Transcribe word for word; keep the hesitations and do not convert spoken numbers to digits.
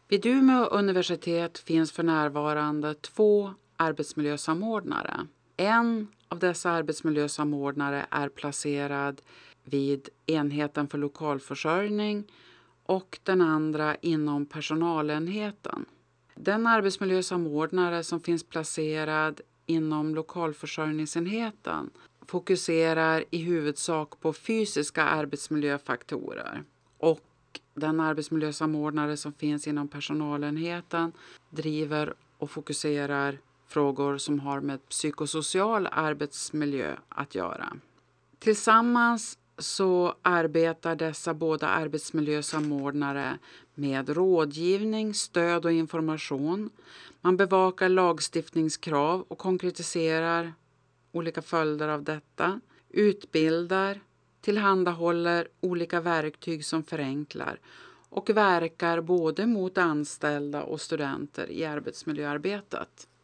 Vid Umeå universitet finns för närvarande två arbetsmiljösamordnare. En av dessa arbetsmiljösamordnare är placerad vid enheten för lokalförsörjning och den andra inom personalenheten. Den arbetsmiljösamordnare som finns placerad inom lokalförsörjningsenheten fokuserar i huvudsak på fysiska arbetsmiljöfaktorer, och den arbetsmiljösamordnare som finns inom personalenheten driver och fokuserar frågor som har med psykosocial arbetsmiljö att göra. Tillsammans så arbetar dessa båda arbetsmiljösamordnare med rådgivning, stöd och information. Man bevakar lagstiftningskrav och konkretiserar olika följder av detta, utbildar, tillhandahåller olika verktyg som förenklar och verkar både mot anställda och studenter i arbetsmiljöarbetet.